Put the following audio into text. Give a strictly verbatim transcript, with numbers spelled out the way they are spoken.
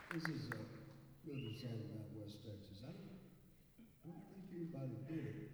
This is a good example about West Texas. I don't, I don't think anybody did it